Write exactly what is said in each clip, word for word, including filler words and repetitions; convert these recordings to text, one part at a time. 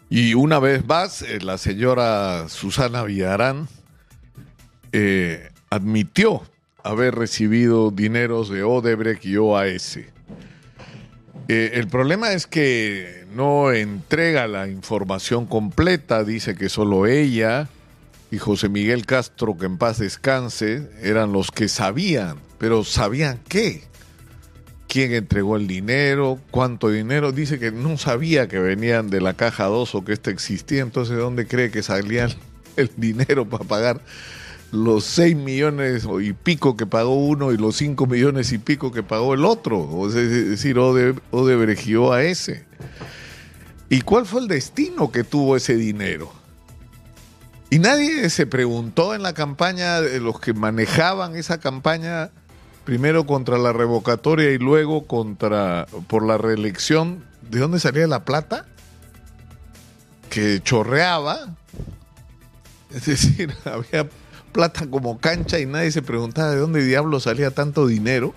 Y una vez más, eh, la señora Susana Villarán eh, admitió haber recibido dineros de Odebrecht y O A S. Eh, el problema es que no entrega la información completa, dice que solo ella y José Miguel Castro, que en paz descanse, eran los que sabían, pero ¿sabían qué? ¿Quién entregó el dinero? ¿Cuánto dinero? Dice que no sabía que venían de la caja dos o que esta existía, entonces ¿de dónde cree que salía el, el dinero para pagar los seis millones y pico que pagó uno y los cinco millones y pico que pagó el otro? O sea, es decir, Odebrecht y O A S. ¿Y cuál fue el destino que tuvo ese dinero? Y nadie se preguntó en la campaña de los que manejaban esa campaña, primero contra la revocatoria y luego contra por la reelección, ¿de dónde salía la plata? Que chorreaba. Es decir, había plata como cancha y nadie se preguntaba de dónde diablos salía tanto dinero.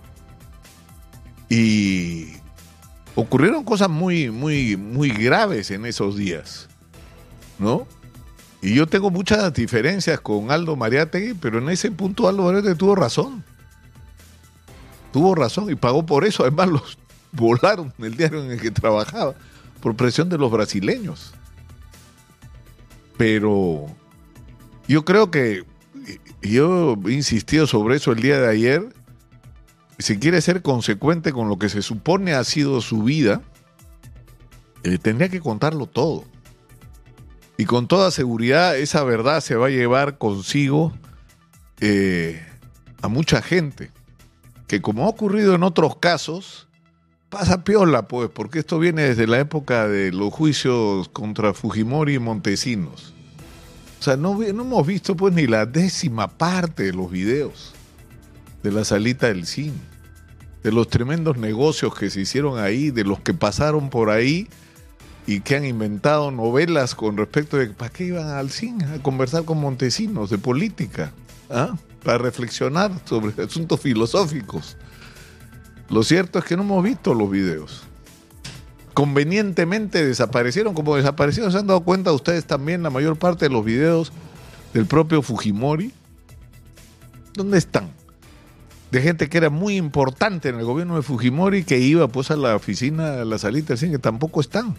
Y ocurrieron cosas muy, muy, muy graves en esos días, ¿no? Y yo tengo muchas diferencias con Aldo Mariátegui, pero en ese punto Aldo Mariátegui tuvo razón. Tuvo razón y pagó por eso. Además, los volaron el diario en el que trabajaba por presión de los brasileños. Pero yo creo que, yo he insistido sobre eso el día de ayer, si quiere ser consecuente con lo que se supone ha sido su vida, eh, tendría que contarlo todo. Y con toda seguridad esa verdad se va a llevar consigo eh, a mucha gente, que como ha ocurrido en otros casos, pasa piola, pues, porque esto viene desde la época de los juicios contra Fujimori y Montesinos. O sea, no, no hemos visto pues ni la décima parte de los videos de la salita del cine, de los tremendos negocios que se hicieron ahí, de los que pasaron por ahí y que han inventado novelas con respecto de para qué iban al cine a conversar con Montesinos de política, ¿ah? Para reflexionar sobre asuntos filosóficos. Lo cierto es que no hemos visto los videos. Convenientemente desaparecieron, como desaparecieron, se han dado cuenta ustedes también, la mayor parte de los videos del propio Fujimori. ¿Dónde están? De gente que era muy importante en el gobierno de Fujimori, que iba pues a la oficina, a la salita del cine, que tampoco están.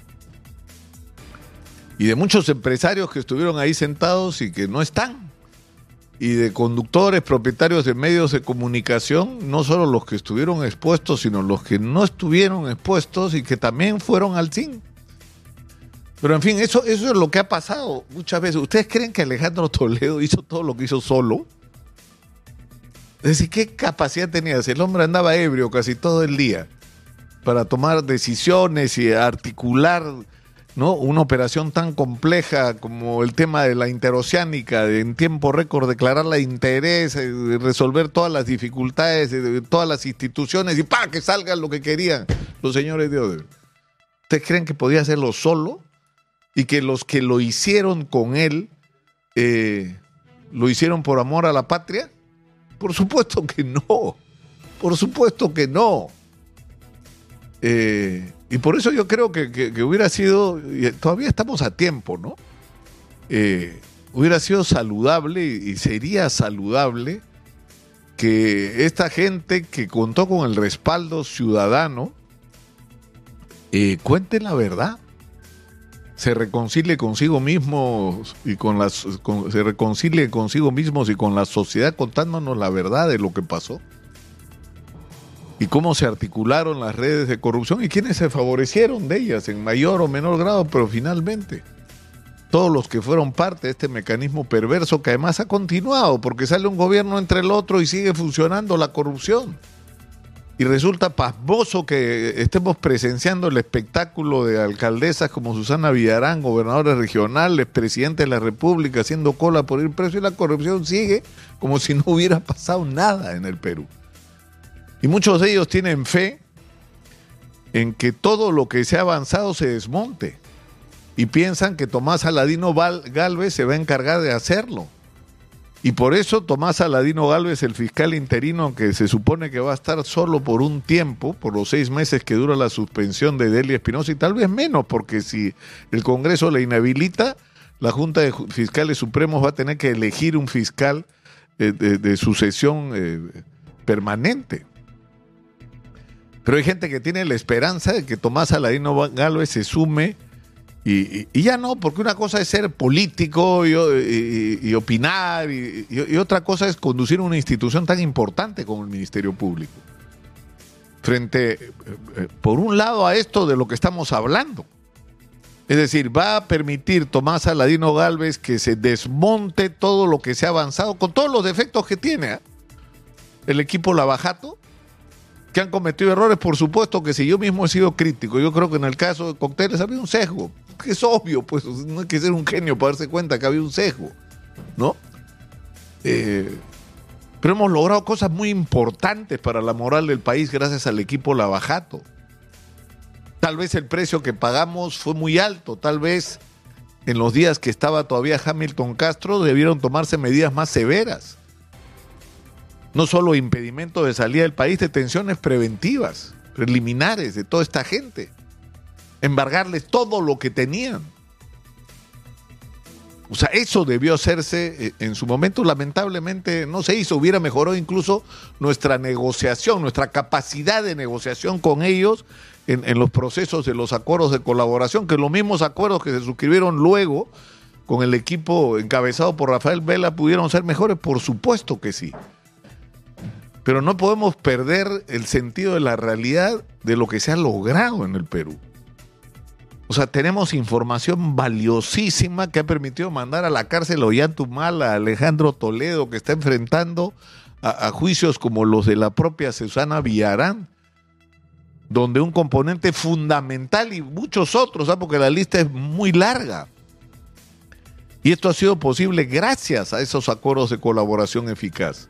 Y de muchos empresarios que estuvieron ahí sentados y que no están. Y de conductores, propietarios de medios de comunicación, no solo los que estuvieron expuestos, sino los que no estuvieron expuestos y que también fueron al cine. Pero en fin, eso, eso es lo que ha pasado muchas veces. ¿Ustedes creen que Alejandro Toledo hizo todo lo que hizo solo? Es decir, ¿qué capacidad tenía? Si el hombre andaba ebrio casi todo el día para tomar decisiones y articular, ¿no?, una operación tan compleja como el tema de la interoceánica, de en tiempo récord declararla de interés, de resolver todas las dificultades de todas las instituciones y ¡pa!, que salga lo que querían los señores de Odebrecht. ¿Ustedes creen que podía hacerlo solo? Y que los que lo hicieron con él eh, lo hicieron por amor a la patria. Por supuesto que no. Por supuesto que no. Eh, y por eso yo creo que, que, que hubiera sido, y todavía estamos a tiempo, ¿no? Eh, hubiera sido saludable y sería saludable que esta gente que contó con el respaldo ciudadano eh, cuente la verdad, se reconcilie consigo mismos y con las, con, se reconcilie consigo mismos y con la sociedad contándonos la verdad de lo que pasó. Y cómo se articularon las redes de corrupción y quiénes se favorecieron de ellas en mayor o menor grado, pero finalmente todos los que fueron parte de este mecanismo perverso que además ha continuado, porque sale un gobierno entre el otro y sigue funcionando la corrupción. Y resulta pasmoso que estemos presenciando el espectáculo de alcaldesas como Susana Villarán, gobernadoras regionales, presidente de la República, haciendo cola por ir preso, y la corrupción sigue como si no hubiera pasado nada en el Perú. Y muchos de ellos tienen fe en que todo lo que se ha avanzado se desmonte. Y piensan que Tomás Aladino Gálvez se va a encargar de hacerlo. Y por eso Tomás Aladino Gálvez, el fiscal interino, que se supone que va a estar solo por un tiempo, por los seis meses que dura la suspensión de Delia Espinosa, y tal vez menos, porque si el Congreso le inhabilita, la Junta de Fiscales Supremos va a tener que elegir un fiscal eh, de, de sucesión eh, permanente. Pero hay gente que tiene la esperanza de que Tomás Aladino Gálvez se sume y, y, y ya no, porque una cosa es ser político y, y, y opinar y, y, y otra cosa es conducir una institución tan importante como el Ministerio Público. Frente, eh, eh, por un lado, a esto de lo que estamos hablando. Es decir, va a permitir Tomás Aladino Gálvez que se desmonte todo lo que se ha avanzado, con todos los defectos que tiene, ¿eh? El equipo Lavajato, que han cometido errores, por supuesto que si yo mismo he sido crítico, yo creo que en el caso de Cocteles había un sesgo, que es obvio, pues no hay que ser un genio para darse cuenta que había un sesgo, ¿no? Eh, pero hemos logrado cosas muy importantes para la moral del país gracias al equipo Lavajato. Tal vez el precio que pagamos fue muy alto, tal vez en los días que estaba todavía Hamilton Castro debieron tomarse medidas más severas. No solo impedimento de salida del país, detenciones preventivas, preliminares de toda esta gente. Embargarles todo lo que tenían. O sea, eso debió hacerse en su momento, lamentablemente no se hizo, hubiera mejorado incluso nuestra negociación, nuestra capacidad de negociación con ellos en, en los procesos de los acuerdos de colaboración, que los mismos acuerdos que se suscribieron luego con el equipo encabezado por Rafael Vela pudieron ser mejores, por supuesto que sí. Pero no podemos perder el sentido de la realidad de lo que se ha logrado en el Perú. O sea, tenemos información valiosísima que ha permitido mandar a la cárcel a Ollantumala, a Alejandro Toledo, que está enfrentando a, a juicios como los de la propia Susana Villarán, donde un componente fundamental y muchos otros, ¿sabes? Porque la lista es muy larga. Y esto ha sido posible gracias a esos acuerdos de colaboración eficaz.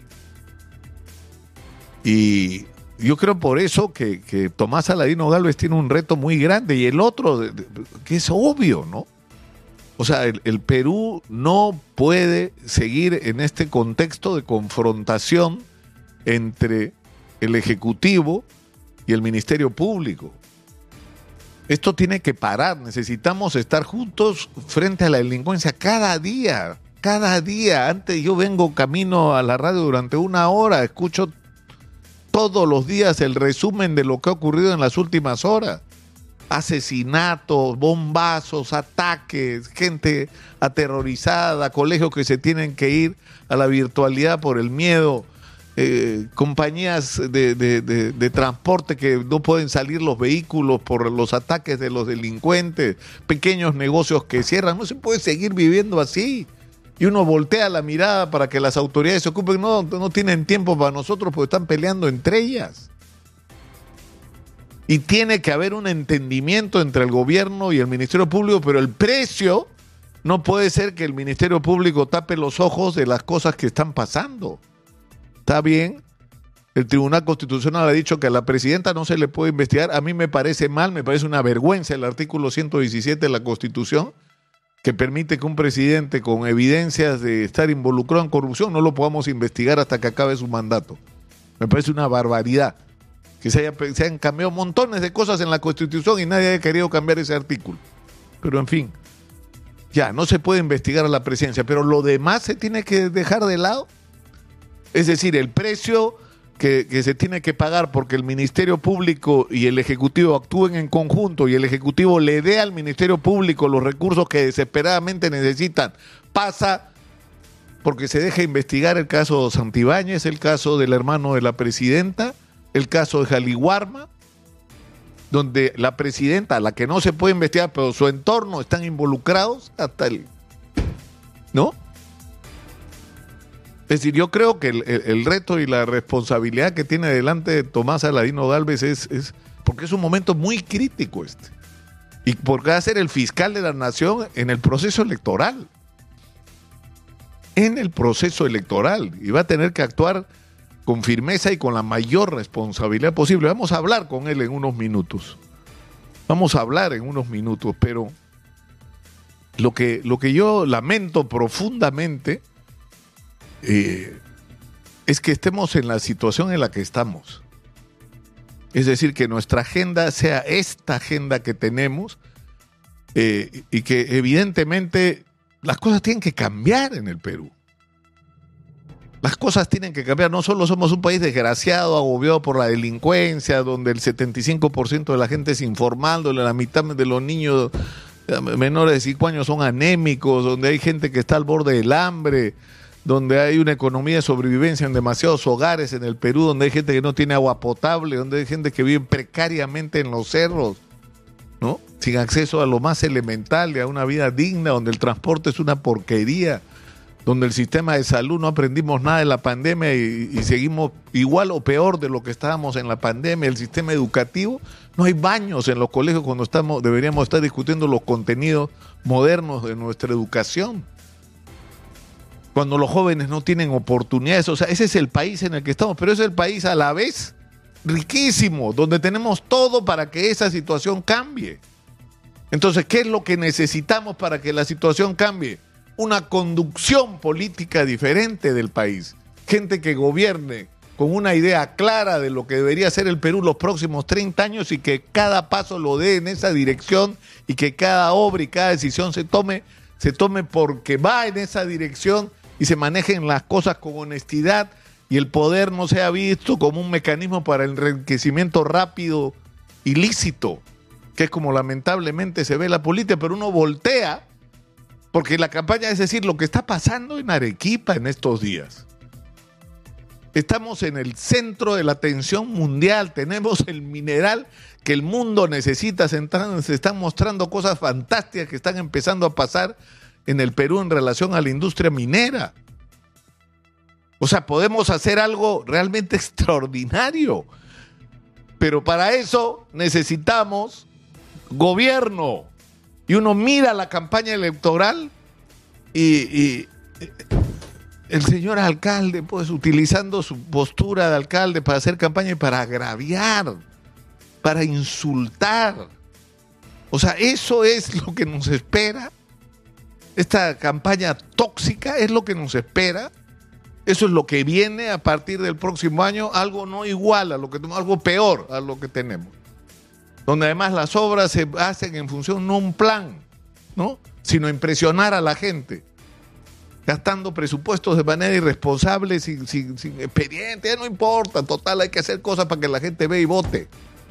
Y yo creo por eso que, que Tomás Aladino Gálvez tiene un reto muy grande y el otro, de, de, que es obvio, ¿no? O sea, el, el Perú no puede seguir en este contexto de confrontación entre el Ejecutivo y el Ministerio Público. Esto tiene que parar, necesitamos estar juntos frente a la delincuencia cada día, cada día. Antes yo vengo camino a la radio durante una hora, escucho todos los días el resumen de lo que ha ocurrido en las últimas horas. Asesinatos, bombazos, ataques, gente aterrorizada, colegios que se tienen que ir a la virtualidad por el miedo, eh, compañías de, de, de, de transporte que no pueden salir los vehículos por los ataques de los delincuentes, pequeños negocios que cierran. No se puede seguir viviendo así. Y uno voltea la mirada para que las autoridades se ocupen. No, no tienen tiempo para nosotros porque están peleando entre ellas. Y tiene que haber un entendimiento entre el gobierno y el Ministerio Público, pero el precio no puede ser que el Ministerio Público tape los ojos de las cosas que están pasando. ¿Está bien? El Tribunal Constitucional ha dicho que a la presidenta no se le puede investigar. A mí me parece mal, me parece una vergüenza el artículo ciento diecisiete de la Constitución, que permite que un presidente con evidencias de estar involucrado en corrupción no lo podamos investigar hasta que acabe su mandato. Me parece una barbaridad que se, haya, se hayan cambiado montones de cosas en la Constitución y nadie haya querido cambiar ese artículo. Pero en fin, ya, no se puede investigar a la presidencia, pero lo demás se tiene que dejar de lado. Es decir, el precio que, que se tiene que pagar porque el Ministerio Público y el Ejecutivo actúen en conjunto y el Ejecutivo le dé al Ministerio Público los recursos que desesperadamente necesitan, pasa porque se deja investigar el caso Santibáñez, el caso del hermano de la presidenta, el caso de Jaliwarma, donde la presidenta, la que no se puede investigar, pero su entorno están involucrados hasta el... ¿no? Es decir, yo creo que el, el, el reto y la responsabilidad que tiene delante Tomás Aladino Gálvez es, es porque es un momento muy crítico este. Y porque va a ser el fiscal de la nación en el proceso electoral. En el proceso electoral. Y va a tener que actuar con firmeza y con la mayor responsabilidad posible. Vamos a hablar con él en unos minutos. Vamos a hablar en unos minutos, pero lo que, lo que yo lamento profundamente eh, es que estemos en la situación en la que estamos. Es decir, que nuestra agenda sea esta agenda que tenemos eh, y que evidentemente las cosas tienen que cambiar en el Perú. Las cosas tienen que cambiar. No solo somos un país desgraciado, agobiado por la delincuencia, donde el setenta y cinco por ciento de la gente es informal, donde la mitad de los niños menores de cinco años son anémicos, donde hay gente que está al borde del hambre, donde hay una economía de sobrevivencia en demasiados hogares en el Perú, donde hay gente que no tiene agua potable, donde hay gente que vive precariamente en los cerros, ¿no? Sin acceso a lo más elemental, a una vida digna, donde el transporte es una porquería, donde el sistema de salud no aprendimos nada de la pandemia y, y seguimos igual o peor de lo que estábamos en la pandemia. El sistema educativo, no hay baños en los colegios cuando estamos, deberíamos estar discutiendo los contenidos modernos de nuestra educación. Cuando los jóvenes no tienen oportunidades, o sea, ese es el país en el que estamos, pero es el país a la vez riquísimo, donde tenemos todo para que esa situación cambie. Entonces, ¿qué es lo que necesitamos para que la situación cambie? Una conducción política diferente del país. Gente que gobierne con una idea clara de lo que debería ser el Perú los próximos treinta años y que cada paso lo dé en esa dirección y que cada obra y cada decisión se tome, se tome porque va en esa dirección y se manejen las cosas con honestidad y el poder no sea visto como un mecanismo para el enriquecimiento rápido, ilícito, que es como lamentablemente se ve la política, pero uno voltea. Porque la campaña, es decir, lo que está pasando en Arequipa en estos días. Estamos en el centro de la atención mundial, tenemos el mineral que el mundo necesita, se están, se están mostrando cosas fantásticas que están empezando a pasar en el Perú en relación a la industria minera. O sea, podemos hacer algo realmente extraordinario, pero para eso necesitamos gobierno. Y uno mira la campaña electoral y, y el señor alcalde, pues, utilizando su postura de alcalde para hacer campaña y para agraviar, para insultar. O sea, eso es lo que nos espera. Esta campaña tóxica es lo que nos espera. Eso es lo que viene a partir del próximo año, algo no igual a lo que tenemos, algo peor a lo que tenemos. Donde además las obras se hacen en función no un plan, ¿no? Sino impresionar a la gente, gastando presupuestos de manera irresponsable, sin, sin, sin expediente, no importa, total, hay que hacer cosas para que la gente vea y vote.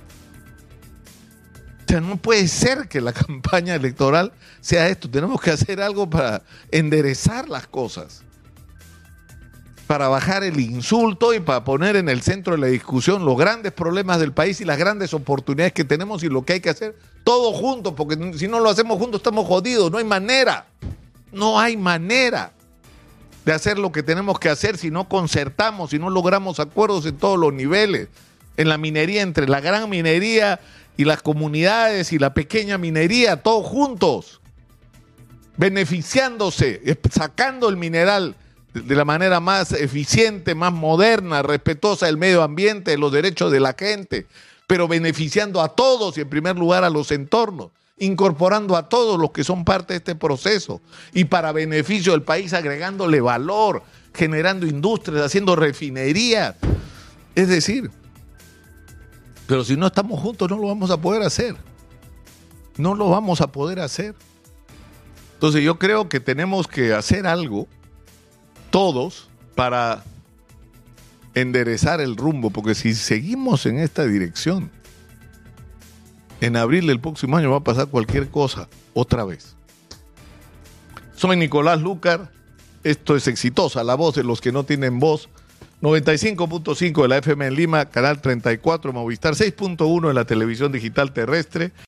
O sea, no puede ser que la campaña electoral sea esto, tenemos que hacer algo para enderezar las cosas, para bajar el insulto y para poner en el centro de la discusión los grandes problemas del país y las grandes oportunidades que tenemos y lo que hay que hacer todos juntos, porque si no lo hacemos juntos estamos jodidos, no hay manera, no hay manera de hacer lo que tenemos que hacer si no concertamos, si no logramos acuerdos en todos los niveles, en la minería, entre la gran minería y las comunidades y la pequeña minería, todos juntos, beneficiándose, sacando el mineral de la manera más eficiente, más moderna, respetuosa del medio ambiente, de los derechos de la gente, pero beneficiando a todos y en primer lugar a los entornos, incorporando a todos los que son parte de este proceso y para beneficio del país agregándole valor, generando industrias, haciendo refinerías. Es decir, pero si no estamos juntos no lo vamos a poder hacer. No lo vamos a poder hacer. Entonces yo creo que tenemos que hacer algo todos para enderezar el rumbo, porque si seguimos en esta dirección, en abril del próximo año va a pasar cualquier cosa, otra vez. Soy Nicolás Lucar, esto es Exitosa, la voz de los que no tienen voz, noventa y cinco punto cinco de la F M en Lima, canal treinta y cuatro Movistar, seis punto uno en la televisión digital terrestre